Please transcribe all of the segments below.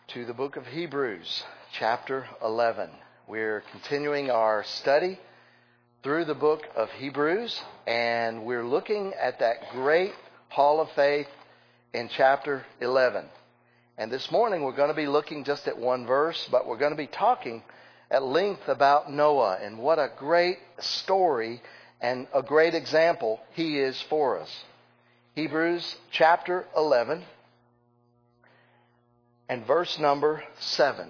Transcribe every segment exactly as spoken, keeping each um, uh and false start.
to the book of Hebrews, chapter eleven. We're continuing our study through the book of Hebrews, and we're looking at that great hall of faith in chapter eleven. And this morning we're going to be looking just at one verse, but we're going to be talking at length about Noah and what a great story and a great example he is for us. Hebrews chapter eleven and verse number seven.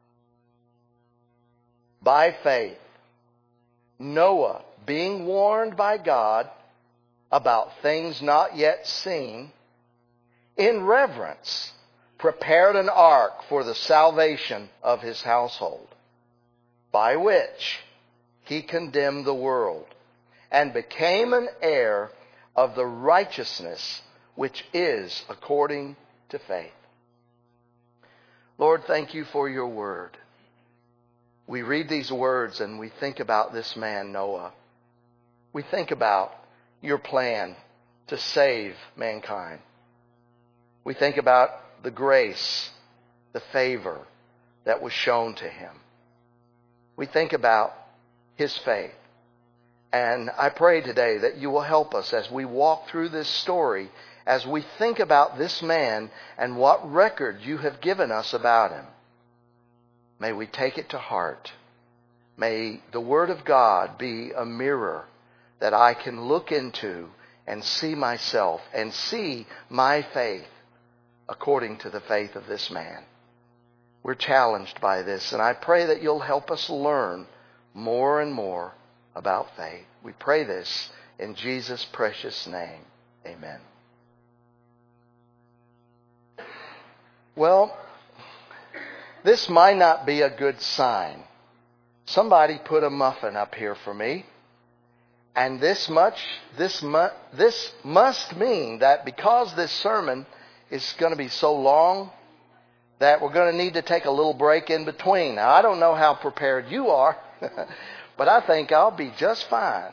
By faith, Noah, being warned by God about things not yet seen, in reverence prepared an ark for the salvation of his household, by which he condemned the world and became an heir of the righteousness which is according to faith. Lord, thank you for your word. We read these words and we think about this man, Noah. We think about your plan to save mankind. We think about the grace, the favor that was shown to him. We think about his faith. And I pray today that you will help us as we walk through this story, as we think about this man and what record you have given us about him. May we take it to heart. May the Word of God be a mirror that I can look into and see myself and see my faith according to the faith of this man. We're challenged by this, and I pray that you'll help us learn more and more about faith. We pray this in Jesus' precious name. Amen. Well, this might not be a good sign. Somebody put a muffin up here for me. And this much, this mu- this must mean that because this sermon is going to be so long, that we're going to need to take a little break in between. Now, I don't know how prepared you are, but I think I'll be just fine.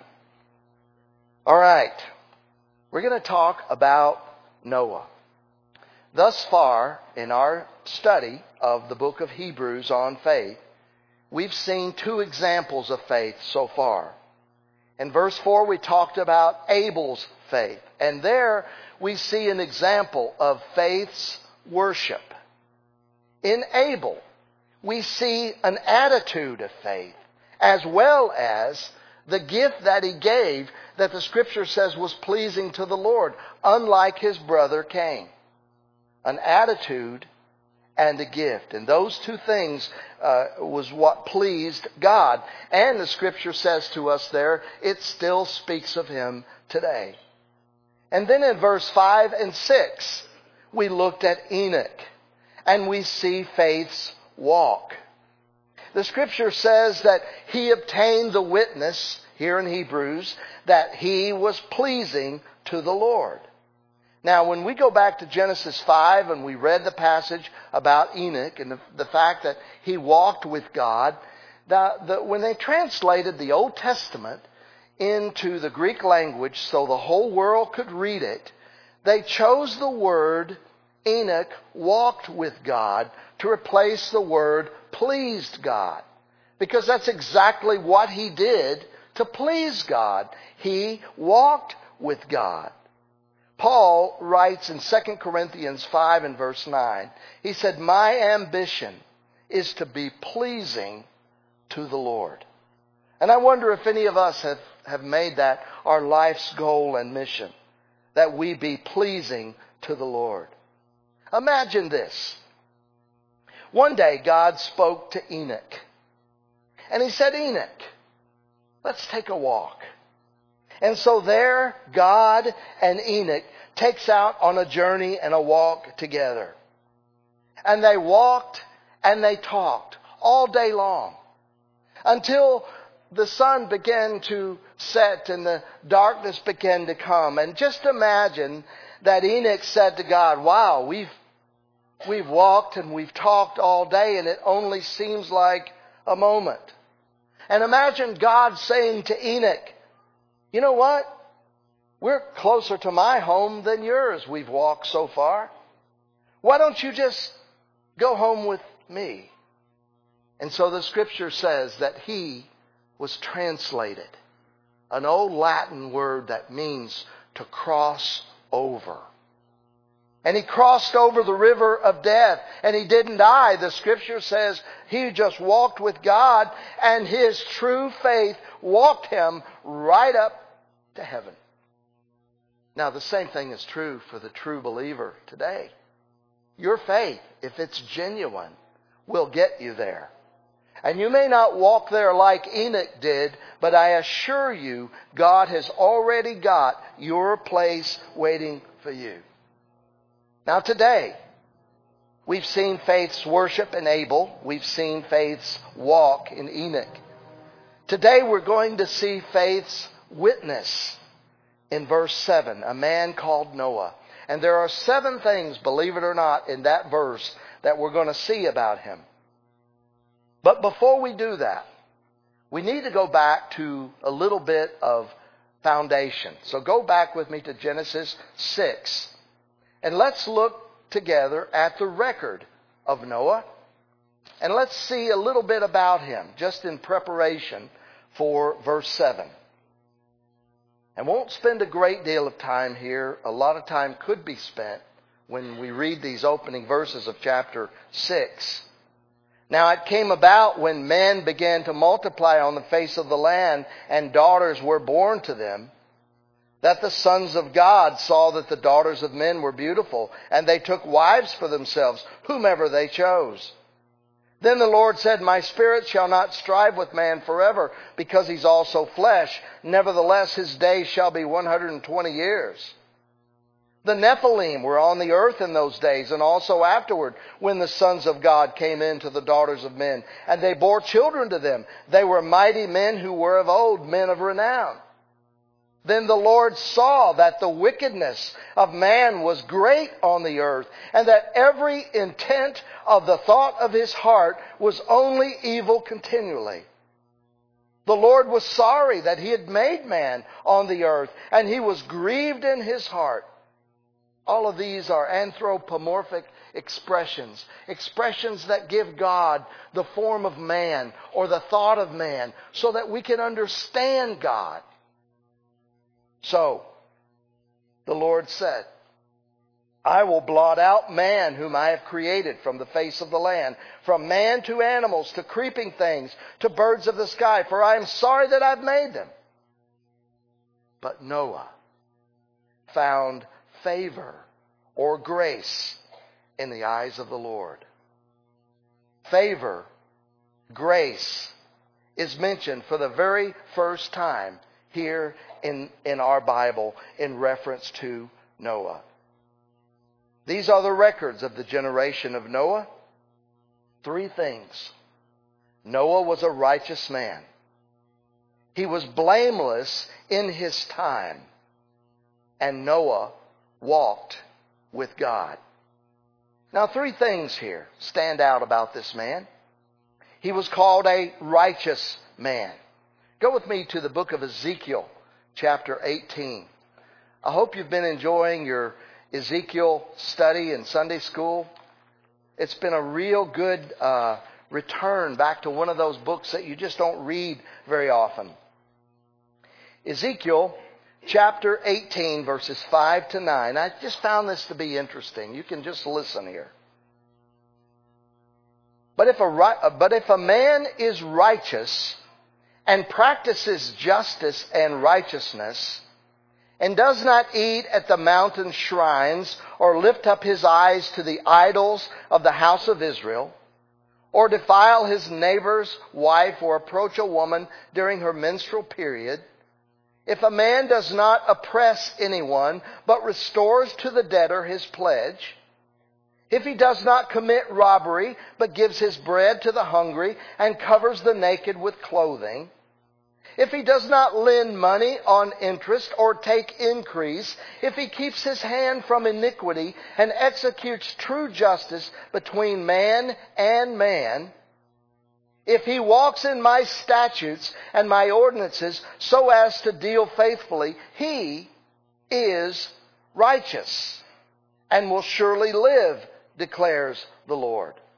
All right. We're going to talk about Noah. Thus far, in our study of the book of Hebrews on faith, we've seen two examples of faith so far. In verse four, we talked about Abel's faith. And there we see an example of faith's worship. In Abel, we see an attitude of faith, as well as the gift that he gave that the Scripture says was pleasing to the Lord, unlike his brother Cain. An attitude and a gift. And those two things uh, was what pleased God. And the Scripture says to us there, it still speaks of him today. And then in verse five and six, we looked at Enoch. And we see faith's walk. The Scripture says that he obtained the witness, here in Hebrews, that he was pleasing to the Lord. Now, when we go back to Genesis five and we read the passage about Enoch and the, the fact that he walked with God, the, the, when they translated the Old Testament into the Greek language so the whole world could read it, they chose the word Enoch walked with God to replace the word pleased God. Because that's exactly what he did to please God. He walked with God. Paul writes in Second Corinthians five and verse nine, he said, my ambition is to be pleasing to the Lord. And I wonder if any of us have, have made that our life's goal and mission, that we be pleasing to the Lord. Imagine this. One day God spoke to Enoch. And he said, Enoch, let's take a walk. And so there God and Enoch takes out on a journey and a walk together. And they walked and they talked all day long until the sun began to set and the darkness began to come. And just imagine that Enoch said to God, wow, we've we've walked and we've talked all day and it only seems like a moment. And imagine God saying to Enoch, you know what? We're closer to my home than yours. We've walked so far. Why don't you just Go home with me. And so the scripture says that he was translated. An old Latin word that means to cross over. And he crossed over the river of death. And he didn't die. The scripture says he just walked with God. And his true faith walked him right up to heaven. Now the same thing is true for the true believer today. Your faith, if it's genuine, will get you there. And you may not walk there like Enoch did, but I assure you, God has already got your place waiting for you. Now today, we've seen faith's worship in Abel. We've seen faith's walk in Enoch. Today we're going to see faith's witness in verse seven, a man called Noah. And there are seven things, believe it or not, in that verse that we're going to see about him. But before we do that, we need to go back to a little bit of foundation. So go back with me to Genesis six. And let's look together at the record of Noah. And let's see a little bit about him, just in preparation for verse seven. And won't spend a great deal of time here. A lot of time could be spent when we read these opening verses of chapter six. Now it came about when men began to multiply on the face of the land and daughters were born to them, that the sons of God saw that the daughters of men were beautiful, and they took wives for themselves, whomever they chose. Then the Lord said, My spirit shall not strive with man forever, because he's also flesh. Nevertheless, his days shall be one hundred twenty years. The Nephilim were on the earth in those days, and also afterward, when the sons of God came in to the daughters of men, and they bore children to them. They were mighty men who were of old, men of renown. Then the Lord saw that the wickedness of man was great on the earth, and that every intent of the thought of his heart was only evil continually. The Lord was sorry that he had made man on the earth, and he was grieved in his heart. All of these are anthropomorphic expressions. Expressions that give God the form of man or the thought of man so that we can understand God. So, the Lord said, I will blot out man whom I have created from the face of the land, from man to animals, to creeping things, to birds of the sky, for I am sorry that I've made them. But Noah found favor or grace in the eyes of the Lord. Favor, grace is mentioned for the very first time here in, in our Bible in reference to Noah. These are the records of the generation of Noah. Three things. Noah was a righteous man. He was blameless in his time. And Noah walked with God. Now, three things here stand out about this man. He was called a righteous man. Go with me to the book of Ezekiel, chapter eighteen. I hope you've been enjoying your Ezekiel study in Sunday school. It's been a real good uh, return back to one of those books that you just don't read very often. Ezekiel chapter eighteen, verses five to nine. I just found this to be interesting. You can just listen here. But if a, but if a man is righteous and practices justice and righteousness, and does not eat at the mountain shrines, or lift up his eyes to the idols of the house of Israel, or defile his neighbor's wife, or approach a woman during her menstrual period, if a man does not oppress anyone, but restores to the debtor his pledge, if he does not commit robbery, but gives his bread to the hungry, and covers the naked with clothing, if he does not lend money on interest or take increase, if he keeps his hand from iniquity and executes true justice between man and man, if he walks in my statutes and my ordinances so as to deal faithfully, he is righteous and will surely live, declares the Lord.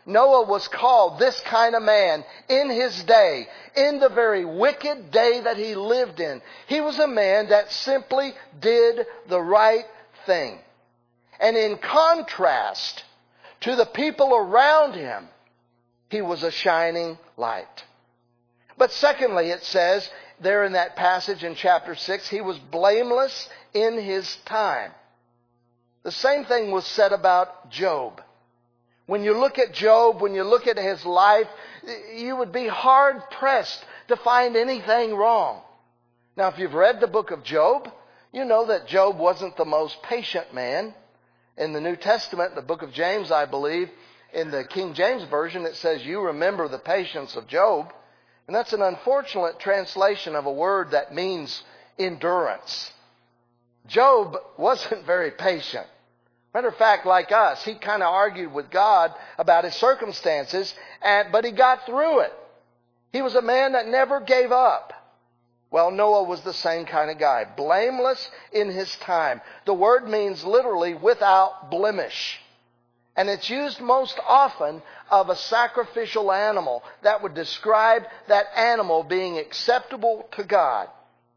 Noah was called this kind of man in his day, in the very wicked day that he lived in. He was a man that simply did the right thing. And in contrast to the people around him, he was a shining light. But secondly, it says there in that passage in chapter six, he was blameless in his time. The same thing was said about Job. When you look at Job, when you look at his life, you would be hard-pressed to find anything wrong. Now, if you've read the book of Job, you know that Job wasn't the most patient man. In the New Testament, the book of James, I believe, in the King James Version, it says, you remember the patience of Job. And that's an unfortunate translation of a word that means endurance. Job wasn't very patient. Matter of fact, like us, he kind of argued with God about his circumstances, and, but he got through it. He was a man that never gave up. Well, Noah was the same kind of guy, blameless in his time. The word means literally without blemish. And it's used most often of a sacrificial animal that would describe that animal being acceptable to God.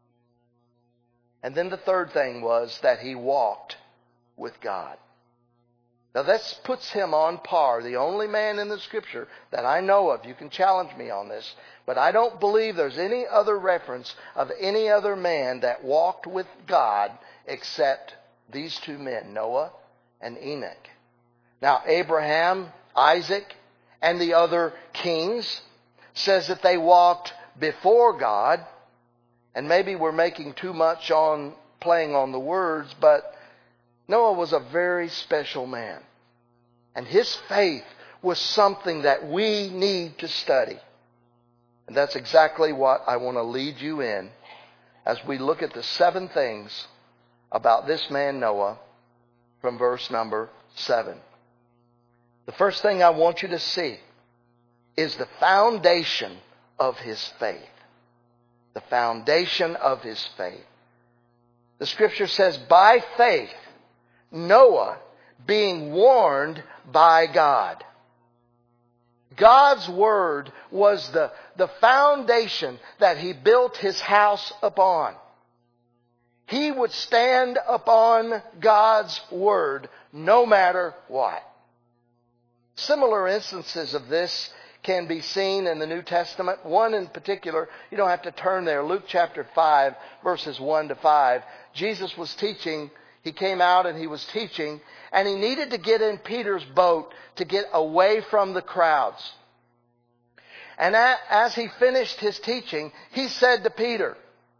And then the third thing was that he walked with God. Now this puts him on par, the only man in the Scripture that I know of. You can challenge me on this, but I don't believe there's any other reference of any other man that walked with God except these two men, Noah and Enoch. Now Abraham, Isaac, and the other kings says that they walked before God, and maybe we're making too much on playing on the words, but Noah was a very special man. And his faith was something that we need to study. And that's exactly what I want to lead you in as we look at the seven things about this man Noah from verse number seven. The first thing I want you to see is the foundation of his faith. The foundation of his faith. The Scripture says, by faith, Noah, being warned by God. God's word was the, the foundation that he built his house upon. He would stand upon God's word no matter what. Similar instances of this can be seen in the New Testament. One in particular, you don't have to turn there. Luke chapter five, verses one to five. Jesus was teaching. He came out and he was teaching, and he needed to get in Peter's boat to get away from the crowds. And as he finished his teaching, he said to Peter,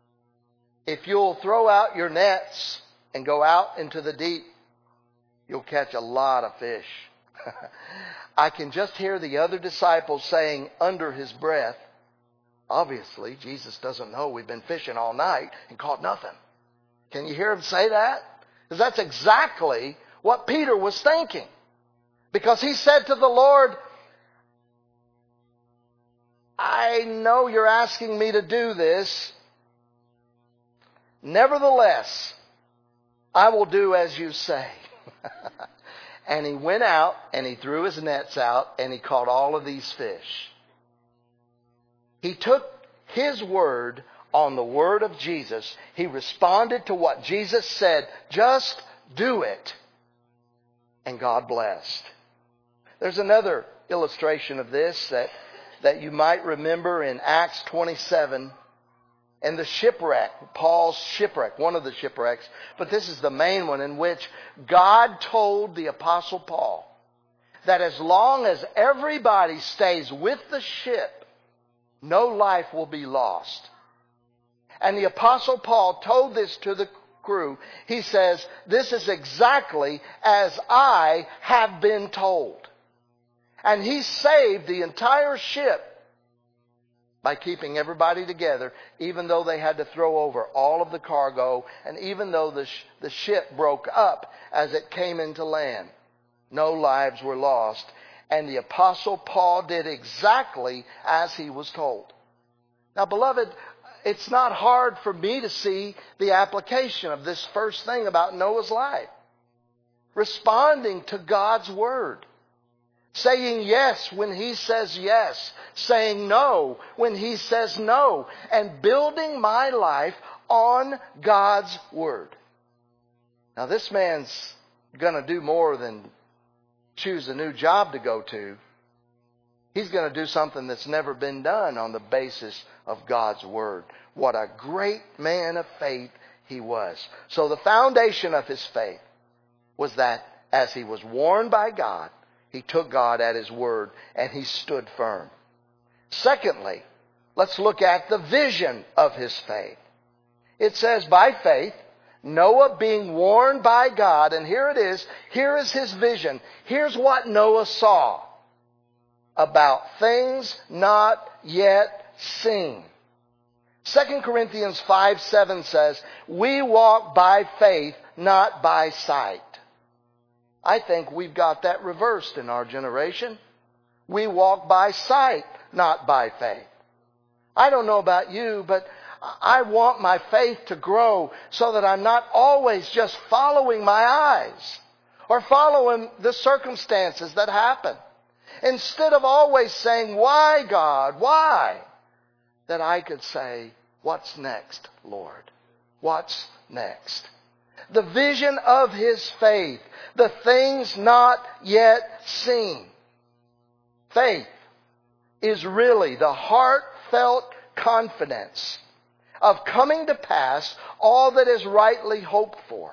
if you'll throw out your nets and go out into the deep, you'll catch a lot of fish. I can just hear the other disciples saying under his breath, obviously, Jesus doesn't know we've been fishing all night and caught nothing. Can you hear him say that? Because that's exactly what Peter was thinking. Because he said to the Lord, I know you're asking me to do this. Nevertheless, I will do as you say. And he went out and he threw his nets out and he caught all of these fish. He took his word on the word of Jesus. He responded to what Jesus said. Just do it. And God blessed. There's another illustration of this that, that you might remember in Acts twenty-seven. And the shipwreck, Paul's shipwreck, one of the shipwrecks, but this is the main one in which God told the Apostle Paul that as long as everybody stays with the ship, no life will be lost. And the Apostle Paul told this to the crew. He says, this is exactly as I have been told. And he saved the entire ship by keeping everybody together, even though they had to throw over all of the cargo, and even though the, sh- the ship broke up as it came into land. No lives were lost. And the Apostle Paul did exactly as he was told. Now, beloved, it's not hard for me to see the application of this first thing about Noah's life. Responding to God's word. saying yes when He says yes, saying no when He says no, and building my life on God's Word. Now this man's going to do more than choose a new job to go to. He's going to do something that's never been done on the basis of God's Word. What a great man of faith he was. So the foundation of his faith was that as he was warned by God, he took God at His word and he stood firm. Secondly, let's look at the vision of his faith. It says, by faith, Noah being warned by God, and here it is, here is his vision. Here's what Noah saw about things not yet seen. Second Corinthians five seven says, we walk by faith, not by sight. I think we've got that reversed in our generation. We walk by sight, not by faith. I don't know about you, but I want my faith to grow so that I'm not always just following my eyes or following the circumstances that happen. Instead of always saying, why, God, why? That I could say, what's next, Lord? What's next? The vision of his faith, the things not yet seen. Faith is really the heartfelt confidence of coming to pass all that is rightly hoped for.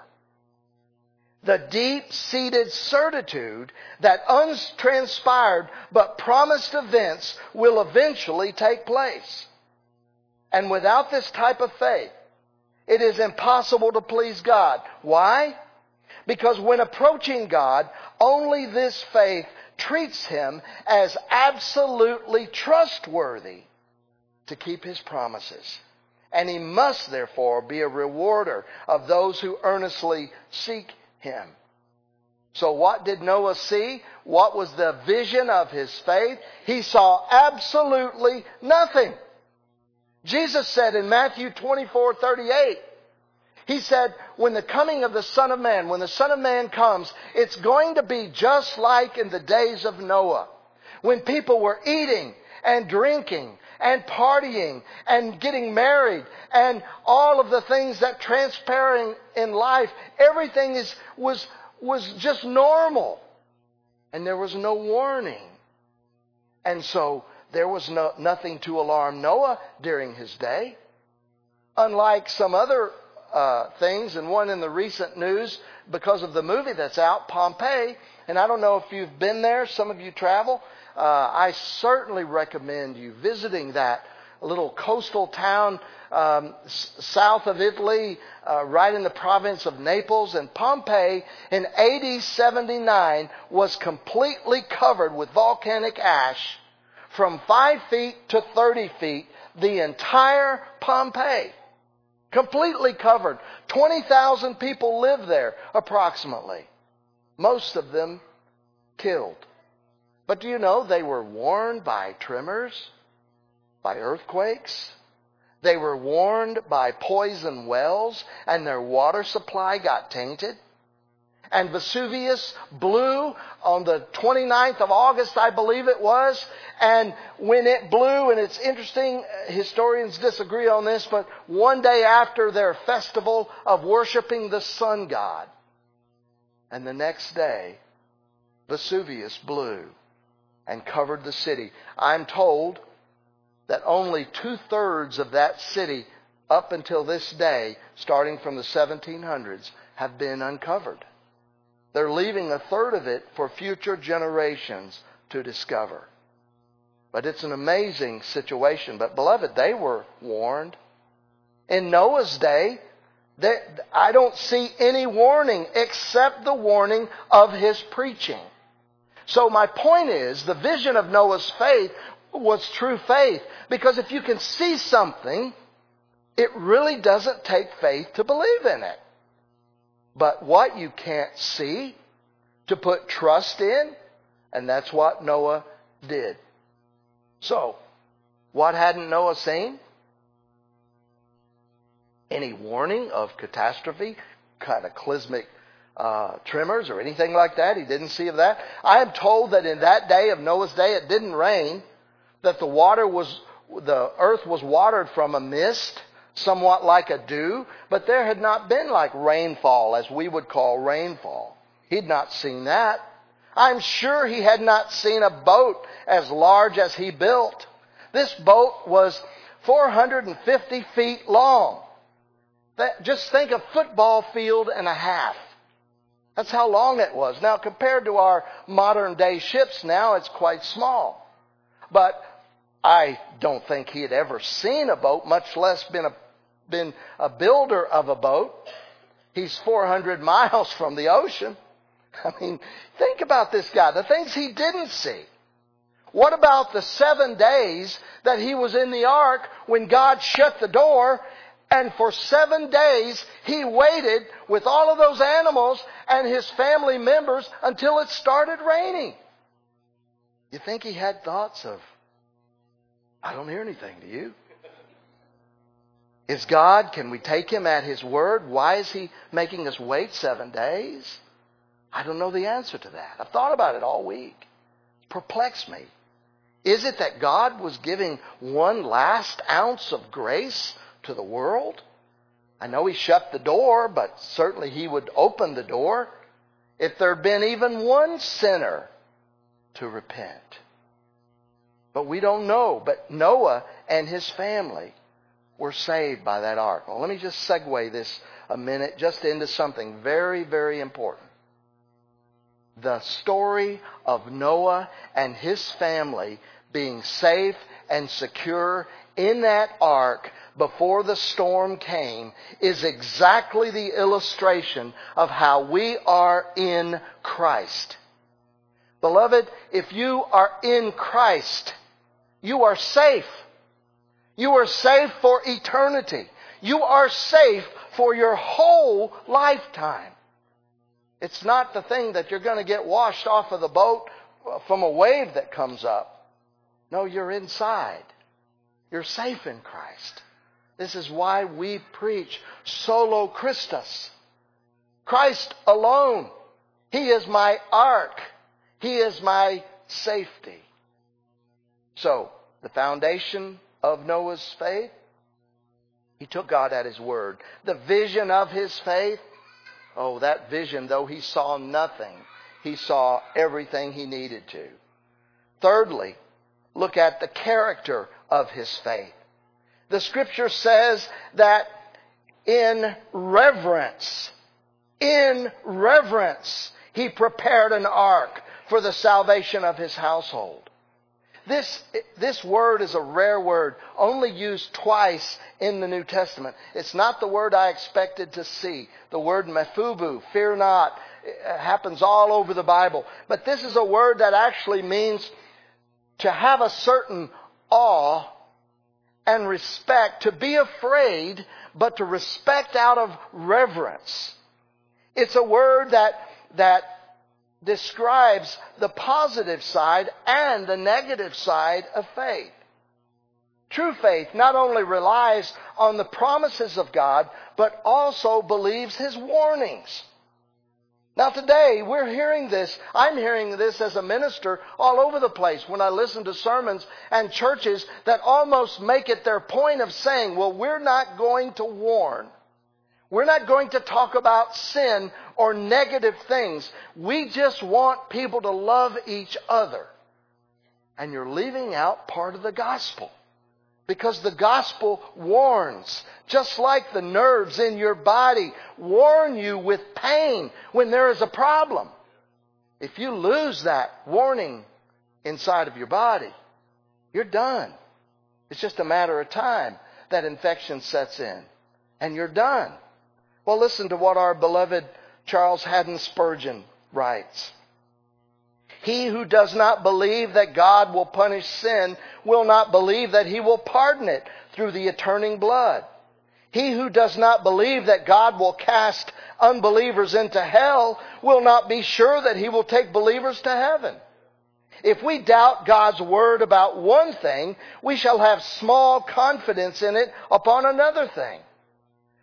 The deep-seated certitude that untranspired but promised events will eventually take place. And without this type of faith, it is impossible to please God. Why? Because when approaching God, only this faith treats Him as absolutely trustworthy to keep His promises. And He must therefore be a rewarder of those who earnestly seek Him. So what did Noah see? What was the vision of his faith? He saw absolutely nothing. Jesus said in Matthew twenty-four thirty-eight, He said, when the coming of the Son of Man, when the Son of Man comes, it's going to be just like in the days of Noah, when people were eating and drinking and partying and getting married and all of the things that transpire in life. Everything is was was just normal. And there was no warning. And so there was no, nothing to alarm Noah during his day. Unlike some other uh, things, and one in the recent news because of the movie that's out, Pompeii. And I don't know if you've been there. Some of you travel. Uh, I certainly recommend you visiting that little coastal town um, s- south of Italy, uh, right in the province of Naples. And Pompeii in A D seventy-nine was completely covered with volcanic ash from five feet to thirty feet, the entire Pompeii. Completely covered. twenty thousand people lived there, approximately. Most of them killed. But do you know they were warned by tremors, by earthquakes? They were warned by poison wells, and their water supply got tainted. And Vesuvius blew on the twenty-ninth of August, I believe it was. And when it blew, and it's interesting, historians disagree on this, but one day after their festival of worshiping the sun god. And the next day, Vesuvius blew and covered the city. I'm told that only two-thirds of that city, up until this day, starting from the seventeen hundreds, have been uncovered. They're leaving a third of it for future generations to discover. But it's an amazing situation. But beloved, they were warned. In Noah's day, they, I don't see any warning except the warning of his preaching. So my point is, the vision of Noah's faith was true faith. Because if you can see something, it really doesn't take faith to believe in it. But what you can't see, to put trust in, and that's what Noah did. So, what hadn't Noah seen? Any warning of catastrophe, cataclysmic uh, tremors or anything like that. He didn't see of that. I am told that in that day of Noah's day, it didn't rain, that the water was, the earth was watered from a mist, somewhat like a dew, but there had not been like rainfall as we would call rainfall. He'd not seen that. I'm sure he had not seen a boat as large as he built. This boat was four hundred fifty feet long. That, just think a football field and a half. That's how long it was. Now, compared to our modern day ships now, it's quite small. But I don't think he had ever seen a boat, much less been a been a builder of a boat. He's four hundred miles from the ocean. I mean, think about this guy, the things he didn't see. What about the seven days that he was in the ark when God shut the door, and for seven days he waited with all of those animals and his family members until it started raining? You think he had thoughts of, I don't hear anything, do you? Is God, can we take him at his word? Why is he making us wait seven days? I don't know the answer to that. I've thought about it all week. It perplexed me. Is it that God was giving one last ounce of grace to the world? I know he shut the door, but certainly he would open the door if there had been even one sinner to repent. But we don't know. But Noah and his family were saved by that ark. Well, let me just segue this a minute just into something very, very important. The story of Noah and his family being safe and secure in that ark before the storm came is exactly the illustration of how we are in Christ. Beloved, if you are in Christ, you are safe. You are safe for eternity. You are safe for your whole lifetime. It's not the thing that you're going to get washed off of the boat from a wave that comes up. No, you're inside. You're safe in Christ. This is why we preach solo Christus. Christ alone. He is my ark. He is my safety. So, the foundation of Noah's faith, he took God at his word. The vision of his faith, oh, that vision, though he saw nothing, he saw everything he needed to. Thirdly, look at the character of his faith. The scripture says that in reverence, in reverence, he prepared an ark for the salvation of his household. This, this word is a rare word, only used twice in the New Testament. It's not the word I expected to see. The word mephubu, fear not, it happens all over the Bible. But this is a word that actually means to have a certain awe and respect, to be afraid, but to respect out of reverence. It's a word that, that describes the positive side and the negative side of faith. True faith not only relies on the promises of God, but also believes his warnings. Now today, we're hearing this. I'm hearing this as a minister all over the place when I listen to sermons and churches that almost make it their point of saying, well, we're not going to warn. We're not going to talk about sin or negative things. We just want people to love each other. And you're leaving out part of the gospel. Because the gospel warns, just like the nerves in your body warn you with pain when there is a problem. If you lose that warning inside of your body, you're done. It's just a matter of time that infection sets in. And you're done. Well, listen to what our beloved Charles Haddon Spurgeon writes. He who does not believe that God will punish sin will not believe that he will pardon it through the atoning blood. He who does not believe that God will cast unbelievers into hell will not be sure that he will take believers to heaven. If we doubt God's word about one thing, we shall have small confidence in it upon another thing.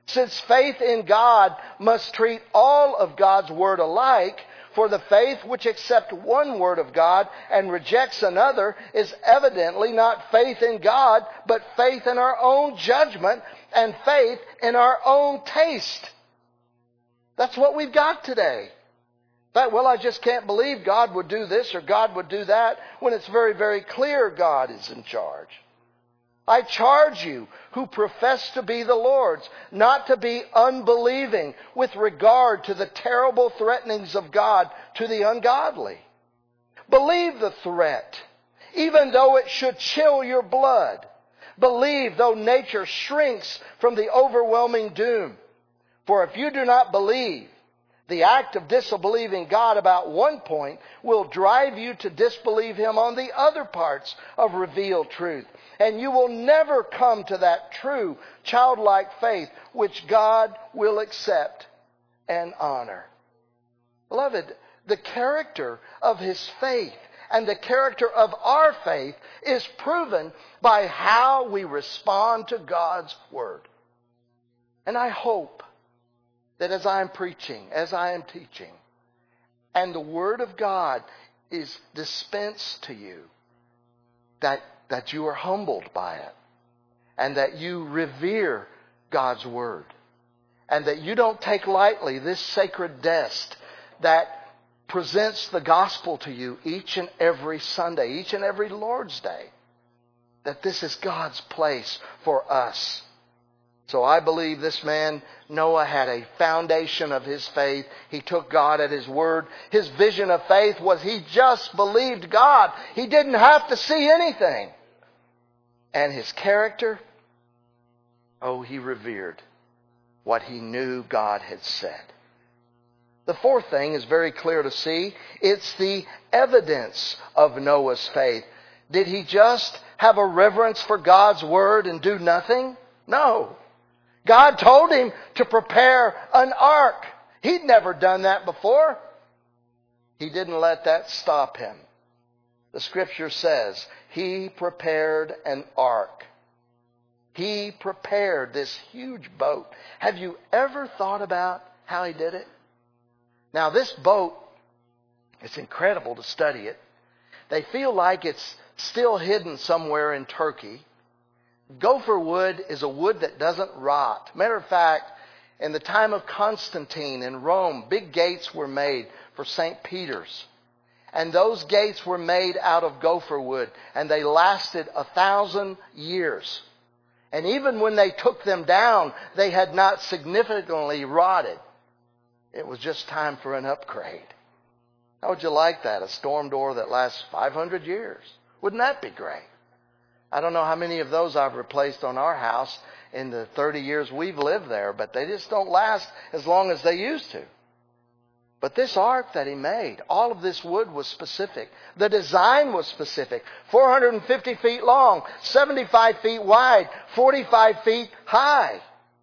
Since faith in God must treat all of God's Word alike, for the faith which accepts one word of God and rejects another is evidently not faith in God, but faith in our own judgment and faith in our own taste. That's what we've got today. That, well, I just can't believe God would do this or God would do that, when it's very, very clear God is in charge. I charge you who profess to be the Lord's, not to be unbelieving with regard to the terrible threatenings of God to the ungodly. Believe the threat, even though it should chill your blood. Believe though nature shrinks from the overwhelming doom. For if you do not believe, the act of disbelieving God about one point will drive you to disbelieve Him on the other parts of revealed truth. And you will never come to that true childlike faith which God will accept and honor. Beloved, the character of His faith and the character of our faith is proven by how we respond to God's Word. And I hope that as I am preaching, as I am teaching, and the Word of God is dispensed to you, that, that you are humbled by it, and that you revere God's Word, and that you don't take lightly this sacred desk that presents the gospel to you each and every Sunday, each and every Lord's Day, that this is God's place for us. So I believe this man, Noah, had a foundation of his faith. He took God at His word. His vision of faith was he just believed God. He didn't have to see anything. And his character, oh, he revered what he knew God had said. The fourth thing is very clear to see. It's the evidence of Noah's faith. Did he just have a reverence for God's word and do nothing? No. God told him to prepare an ark. He'd never done that before. He didn't let that stop him. The Scripture says he prepared an ark. He prepared this huge boat. Have you ever thought about how he did it? Now this boat, it's incredible to study it. They feel like it's still hidden somewhere in Turkey. Gopher wood is a wood that doesn't rot. Matter of fact, in the time of Constantine in Rome, big gates were made for Saint Peter's. And those gates were made out of gopher wood. And they lasted a thousand years. And even when they took them down, they had not significantly rotted. It was just time for an upgrade. How would you like that? A storm door that lasts five hundred years. Wouldn't that be great? I don't know how many of those I've replaced on our house in the thirty years we've lived there, but they just don't last as long as they used to. But this ark that he made, all of this wood was specific. The design was specific. four hundred fifty feet long, seventy-five feet wide, forty-five feet high.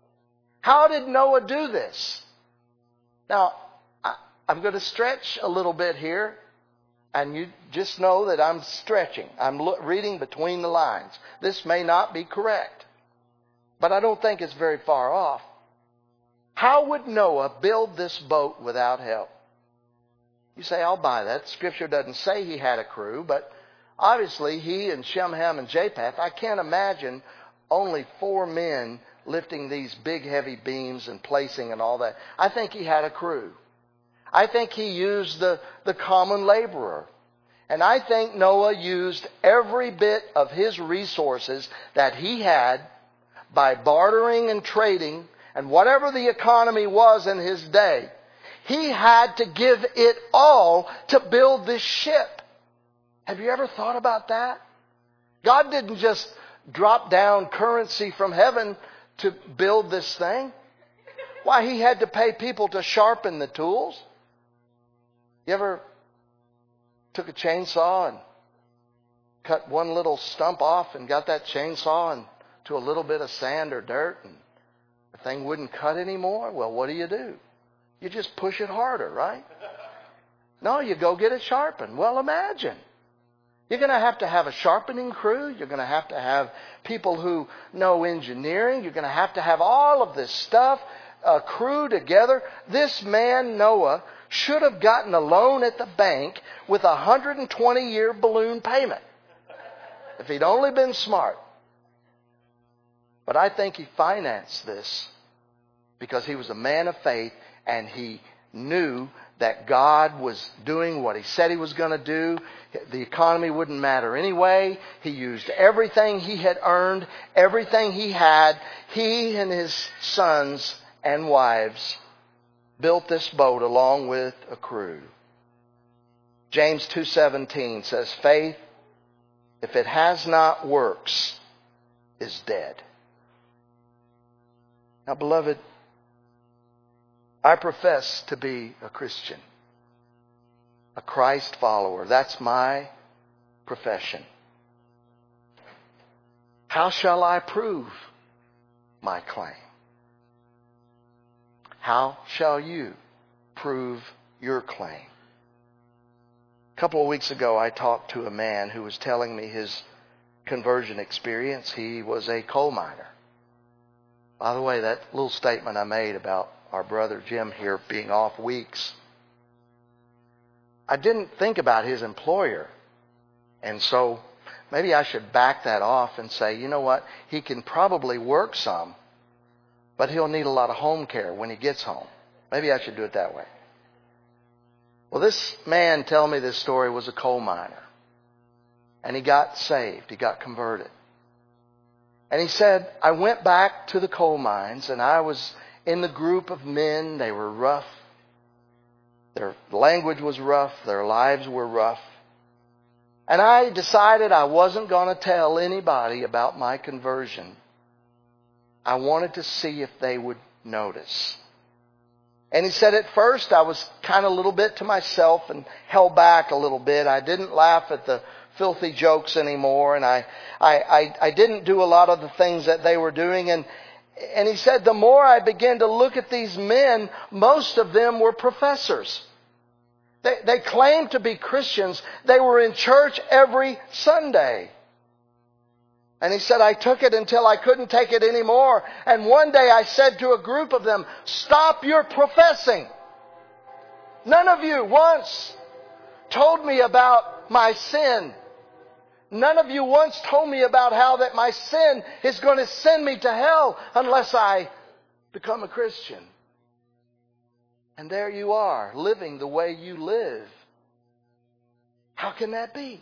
How did Noah do this? Now, I, I'm going to stretch a little bit here. And you just know that I'm stretching. I'm lo- reading between the lines. This may not be correct, but I don't think it's very far off. How would Noah build this boat without help? You say, I'll buy that. Scripture doesn't say he had a crew, but obviously he and Shem, Ham, and Japheth, I can't imagine only four men lifting these big heavy beams and placing and all that. I think he had a crew. I think he used the, the common laborer. And I think Noah used every bit of his resources that he had by bartering and trading and whatever the economy was in his day. He had to give it all to build this ship. Have you ever thought about that? God didn't just drop down currency from heaven to build this thing. Why, He had to pay people to sharpen the tools. You ever took a chainsaw and cut one little stump off and got that chainsaw into a little bit of sand or dirt and the thing wouldn't cut anymore? Well, what do you do? You just push it harder, right? No, you go get it sharpened. Well, imagine. You're going to have to have a sharpening crew. You're going to have to have people who know engineering. You're going to have to have all of this stuff, a crew together. This man, Noah, should have gotten a loan at the bank with a one hundred twenty year balloon payment if he'd only been smart. But I think he financed this because he was a man of faith and he knew that God was doing what He said He was going to do. The economy wouldn't matter anyway. He used everything he had earned, everything he had. He and his sons and wives built this boat along with a crew. James two seventeen says, faith, if it has not works, is dead. Now, beloved, I profess to be a Christian, a Christ follower. That's my profession. How shall I prove my claim? How shall you prove your claim? A couple of weeks ago, I talked to a man who was telling me his conversion experience. He was a coal miner. By the way, that little statement I made about our brother Jim here being off weeks, I didn't think about his employer. And so maybe I should back that off and say, you know what, he can probably work some, but he'll need a lot of home care when he gets home. Maybe I should do it that way. Well, this man telling me this story was a coal miner. And he got saved. He got converted. And he said, I went back to the coal mines and I was in the group of men. They were rough. Their language was rough. Their lives were rough. And I decided I wasn't going to tell anybody about my conversion. I wanted to see if they would notice. And he said, at first I was kind of a little bit to myself and held back a little bit. I didn't laugh at the filthy jokes anymore, and I, I, I, I didn't do a lot of the things that they were doing. And, and he said, the more I began to look at these men, most of them were professors. They, they claimed to be Christians. They were in church every Sunday. And he said, I took it until I couldn't take it anymore. And one day I said to a group of them, stop your professing. None of you once told me about my sin. None of you once told me about how that my sin is going to send me to hell unless I become a Christian. And there you are, living the way you live. How can that be?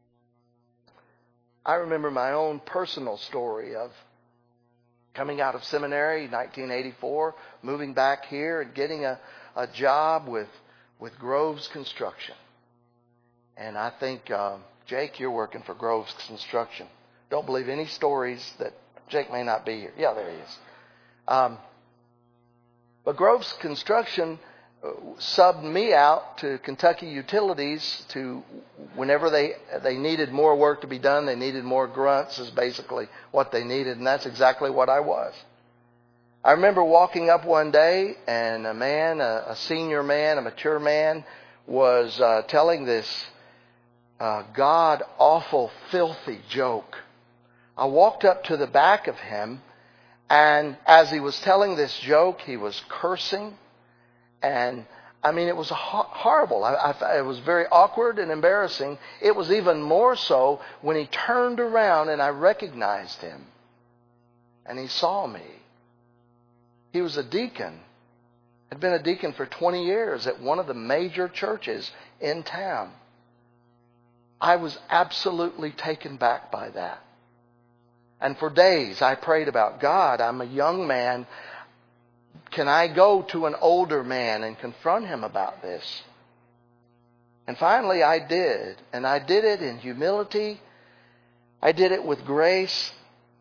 I remember my own personal story of coming out of seminary in nineteen eighty-four, moving back here and getting a, a job with, with Groves Construction. And I think, um, Jake, you're working for Groves Construction. Don't believe any stories that Jake may not be here. Yeah, there he is. Um, but Groves Construction subbed me out to Kentucky Utilities to whenever they they needed more work to be done. They needed more grunts is basically what they needed, and that's exactly what I was. I remember walking up one day, and a man, a, a senior man, a mature man, was uh, telling this uh, god-awful, filthy joke. I walked up to the back of him, and as he was telling this joke, he was cursing. And, I mean, it was horrible. I, I, it was very awkward and embarrassing. It was even more so when he turned around and I recognized him. And he saw me. He was a deacon. Had been a deacon for twenty years at one of the major churches in town. I was absolutely taken back by that. And for days I prayed about, God, I'm a young man. Can I go to an older man and confront him about this? And finally I did. And I did it in humility. I did it with grace.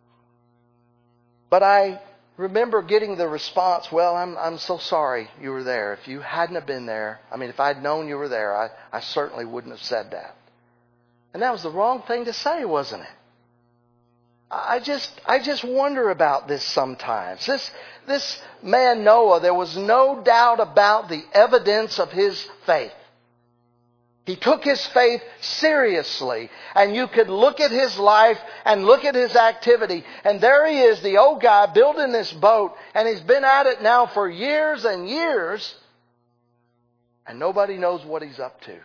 But I remember getting the response, well, I'm I'm so sorry you were there. If you hadn't have been there, I mean, if I'd known you were there, I, I certainly wouldn't have said that. And that was the wrong thing to say, wasn't it? I just I just wonder about this sometimes. This this man Noah, there was no doubt about the evidence of his faith. He took his faith seriously. And you could look at his life and look at his activity. And there he is, the old guy building this boat. And he's been at it now for years and years. And nobody knows what he's up to.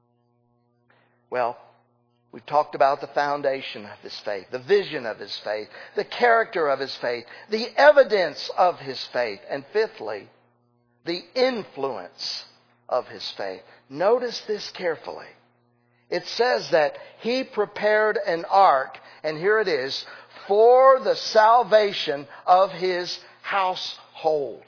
Well, we've talked about the foundation of his faith, the vision of his faith, the character of his faith, the evidence of his faith. And fifthly, the influence of his faith. Notice this carefully. It says that he prepared an ark, and here it is, for the salvation of his household.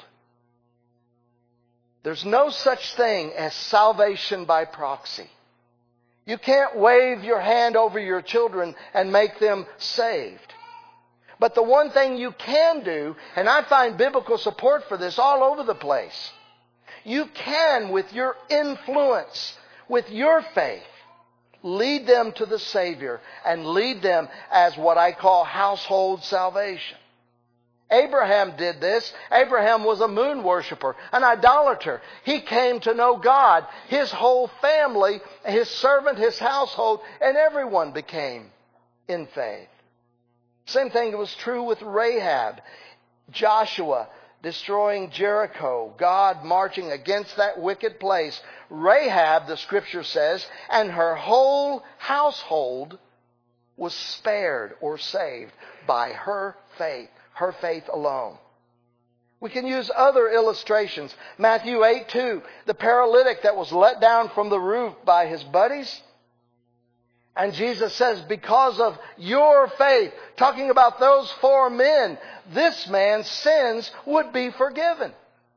There's no such thing as salvation by proxy. You can't wave your hand over your children and make them saved. But the one thing you can do, and I find biblical support for this all over the place, you can, with your influence, with your faith, lead them to the Savior and lead them as what I call household salvation. Abraham did this. Abraham was a moon worshiper, an idolater. He came to know God. His whole family, his servant, his household, and everyone became in faith. Same thing was true with Rahab, Joshua destroying Jericho, God marching against that wicked place. Rahab, the scripture says, and her whole household was spared or saved by her faith, her faith alone. We can use other illustrations. Matthew eight two, the paralytic that was let down from the roof by his buddies. And Jesus says, because of your faith, talking about those four men, this man's sins would be forgiven.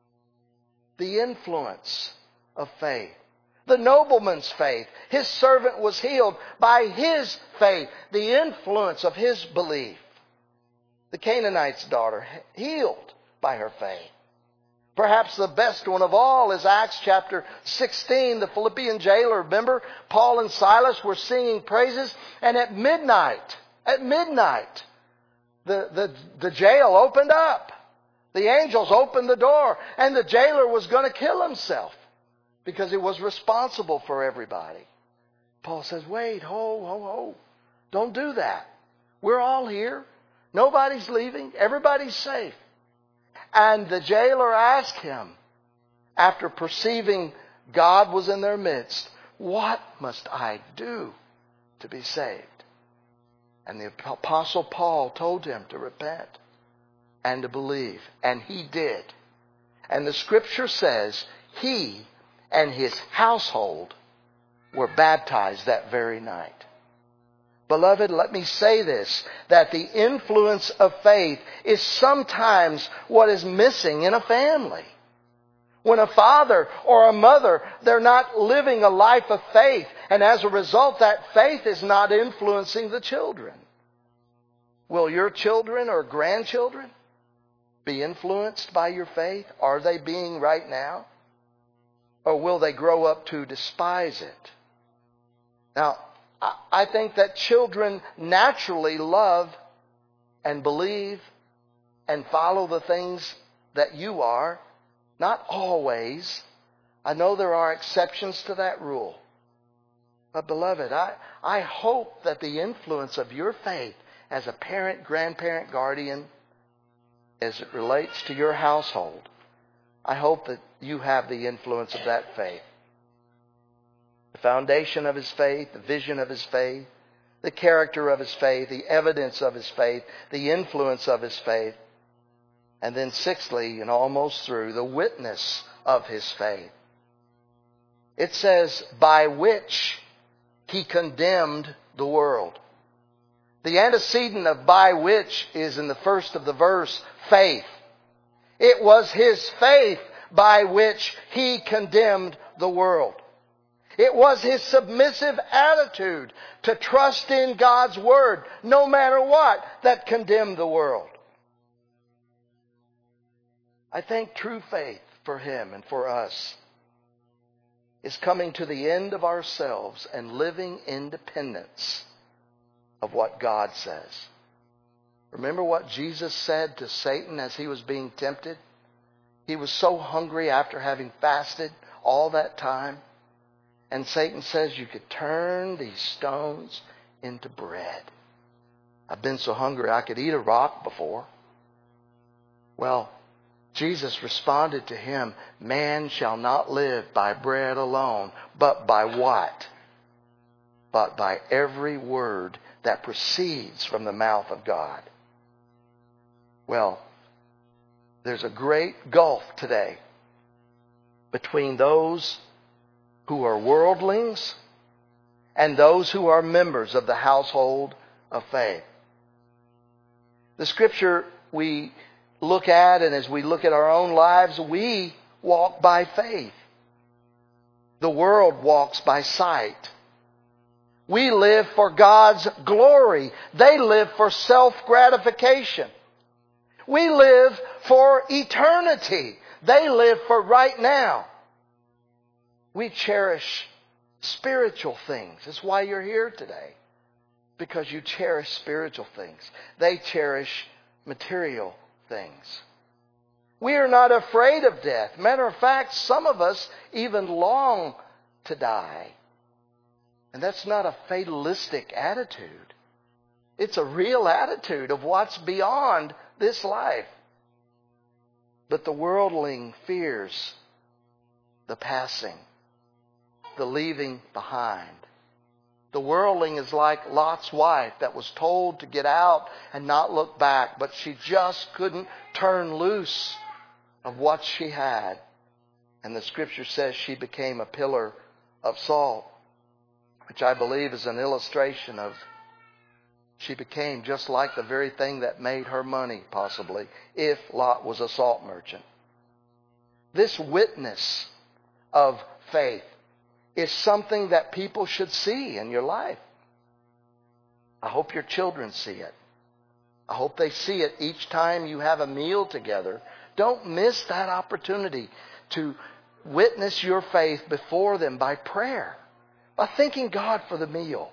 The influence of faith. The nobleman's faith. His servant was healed by his faith. The influence of his belief. The Canaanite's daughter healed by her faith. Perhaps the best one of all is Acts chapter sixteen. The Philippian jailer, remember, Paul and Silas were singing praises. And at midnight, at midnight, the, the, the jail opened up. The angels opened the door. And the jailer was going to kill himself because he was responsible for everybody. Paul says, wait, ho, ho, ho. Don't do that. We're all here. Nobody's leaving. Everybody's safe. And the jailer asked him, after perceiving God was in their midst, what must I do to be saved? And the Apostle Paul told him to repent and to believe. And he did. And the scripture says he and his household were baptized that very night. Beloved, let me say this, that the influence of faith is sometimes what is missing in a family. When a father or a mother, they're not living a life of faith, and as a result, that faith is not influencing the children. Will your children or grandchildren be influenced by your faith? Are they being right now? Or will they grow up to despise it? Now, I think that children naturally love and believe and follow the things that you are. Not always. I know there are exceptions to that rule. But beloved, I, I hope that the influence of your faith as a parent, grandparent, guardian, as it relates to your household, I hope that you have the influence of that faith. The foundation of his faith, the vision of his faith, the character of his faith, the evidence of his faith, the influence of his faith. And then sixthly, and almost through, the witness of his faith. It says, by which he condemned the world. The antecedent of by which is in the first of the verse, faith. It was his faith by which he condemned the world. It was his submissive attitude to trust in God's Word, no matter what, that condemned the world. I think true faith for him and for us is coming to the end of ourselves and living independence of what God says. Remember what Jesus said to Satan as he was being tempted? He was so hungry after having fasted all that time. And Satan says you could turn these stones into bread. I've been so hungry I could eat a rock before. Well, Jesus responded to him, man shall not live by bread alone, but by what? But by every word that proceeds from the mouth of God. Well, there's a great gulf today between those who are worldlings and those who are members of the household of faith. The scripture we look at, and as we look at our own lives, we walk by faith. The world walks by sight. We live for God's glory. They live for self-gratification. We live for eternity. They live for right now. We cherish spiritual things. That's why you're here today. Because you cherish spiritual things. They cherish material things. We are not afraid of death. Matter of fact, some of us even long to die. And that's not a fatalistic attitude. It's a real attitude of what's beyond this life. But the worldling fears the passing, the leaving behind. The worldling is like Lot's wife that was told to get out and not look back, but she just couldn't turn loose of what she had. And the scripture says she became a pillar of salt, which I believe is an illustration of she became just like the very thing that made her money, possibly, if Lot was a salt merchant. This witness of faith is something that people should see in your life. I hope your children see it. I hope they see it each time you have a meal together. Don't miss that opportunity to witness your faith before them by prayer, by thanking God for the meal,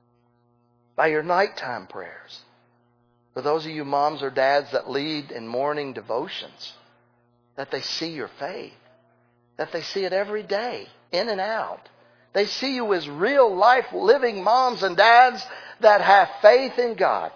by your nighttime prayers. For those of you moms or dads that lead in morning devotions, that they see your faith, that they see it every day, in and out. They see you as real life living moms and dads that have faith in God.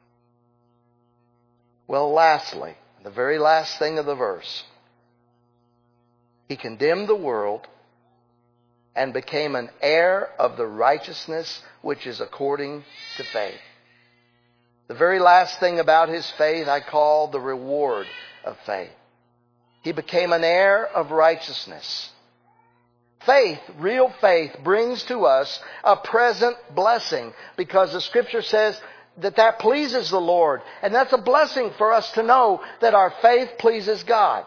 Well, lastly, the very last thing of the verse. He condemned the world and became an heir of the righteousness which is according to faith. The very last thing about his faith I call the reward of faith. He became an heir of righteousness. Faith, real faith, brings to us a present blessing because the scripture says that that pleases the Lord. And that's a blessing for us to know that our faith pleases God.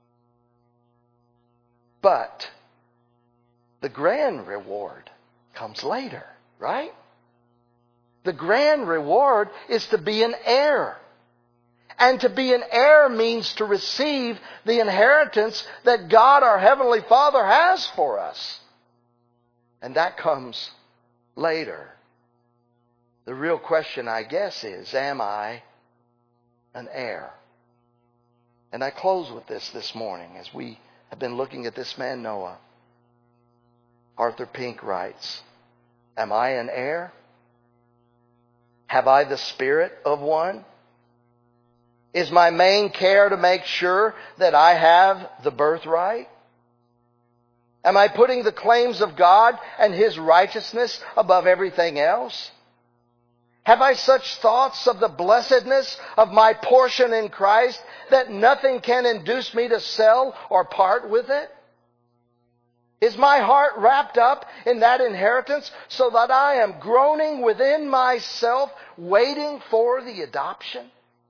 But the grand reward comes later, right? The grand reward is to be an heir. And to be an heir means to receive the inheritance that God, our Heavenly Father, has for us. And that comes later. The real question, I guess, is, am I an heir? And I close with this this morning as we have been looking at this man Noah. Arthur Pink writes, am I an heir? Have I the spirit of one? Is my main care to make sure that I have the birthright? Am I putting the claims of God and His righteousness above everything else? Have I such thoughts of the blessedness of my portion in Christ that nothing can induce me to sell or part with it? Is my heart wrapped up in that inheritance so that I am groaning within myself, waiting for the adoption?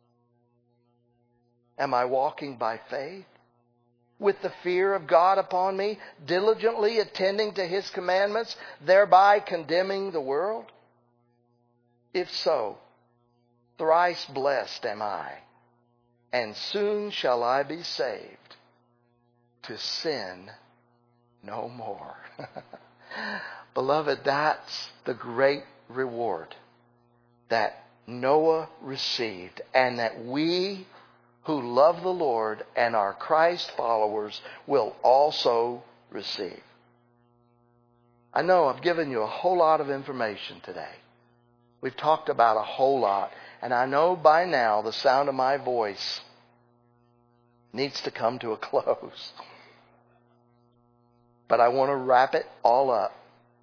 Am I walking by faith with the fear of God upon me, diligently attending to His commandments, thereby condemning the world? If so, thrice blessed am I, and soon shall I be saved to sin no more. Beloved, that's the great reward that Noah received, and that we who love the Lord and are Christ followers will also receive. I know I've given you a whole lot of information today. We've talked about a whole lot. And I know by now the sound of my voice needs to come to a close. But I want to wrap it all up.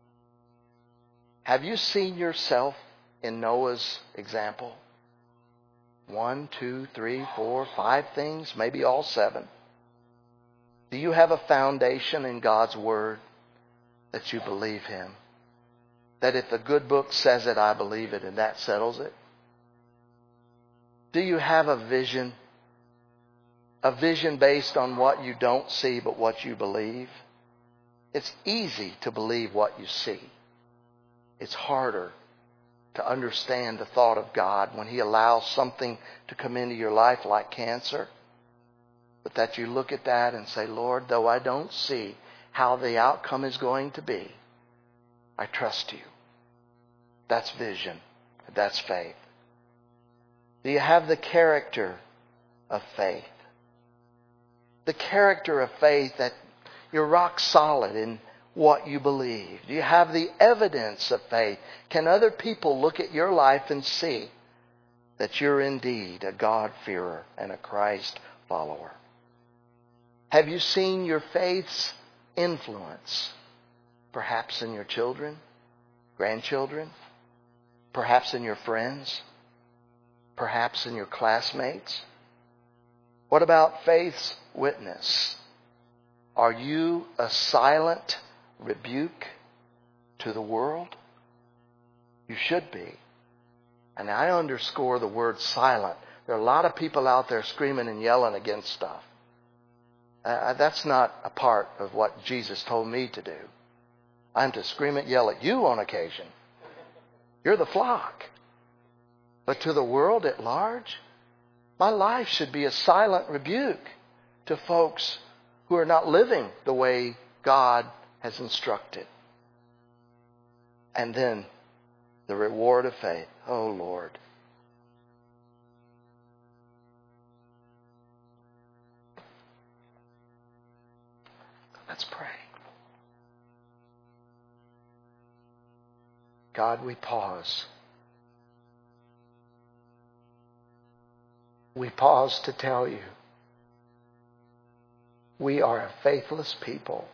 Have you seen yourself in Noah's example? One, two, three, four, five things, maybe all seven. Do you have a foundation in God's Word that you believe Him? That if the good book says it, I believe it, and that settles it? Do you have a vision? A vision based on what you don't see but what you believe? It's easy to believe what you see. It's harder to understand the thought of God when He allows something to come into your life like cancer. But that you look at that and say, Lord, though I don't see how the outcome is going to be, I trust you. That's vision. That's faith. Do you have the character of faith? The character of faith that you're rock solid in what you believe. Do you have the evidence of faith? Can other people look at your life and see that you're indeed a God-fearer and a Christ follower? Have you seen your faith's influence? Perhaps in your children, grandchildren, perhaps in your friends, perhaps in your classmates? What about faith's witness? Are you a silent rebuke to the world? You should be. And I underscore the word silent. There are a lot of people out there screaming and yelling against stuff. Uh, that's not a part of what Jesus told me to do. I'm to scream and yell at you on occasion. You're the flock. But to the world at large, my life should be a silent rebuke to folks who are not living the way God has instructed. And then the reward of faith. Oh, Lord. Let's pray. God, we pause. We pause to tell you we are a faithless people.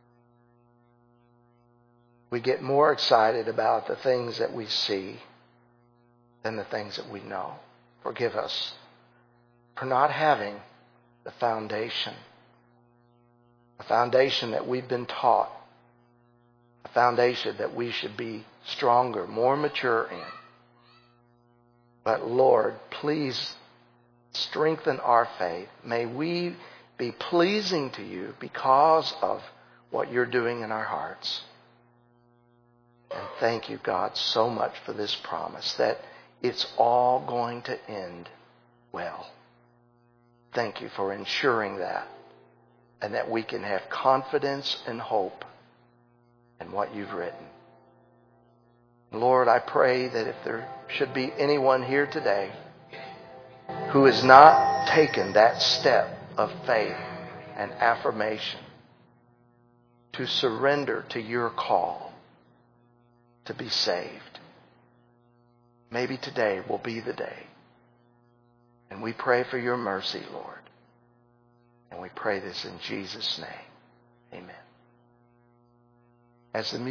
We get more excited about the things that we see than the things that we know. Forgive us for not having the foundation. A foundation that we've been taught. A foundation that we should be stronger, more mature in. But Lord, please strengthen our faith. May we be pleasing to you because of what you're doing in our hearts. And thank you, God, so much for this promise that it's all going to end well. Thank you for ensuring that, and that we can have confidence and hope in what you've written. Lord, I pray that if there should be anyone here today who has not taken that step of faith and affirmation to surrender to your call to be saved, maybe today will be the day. And we pray for your mercy, Lord. And we pray this in Jesus' name. Amen. As the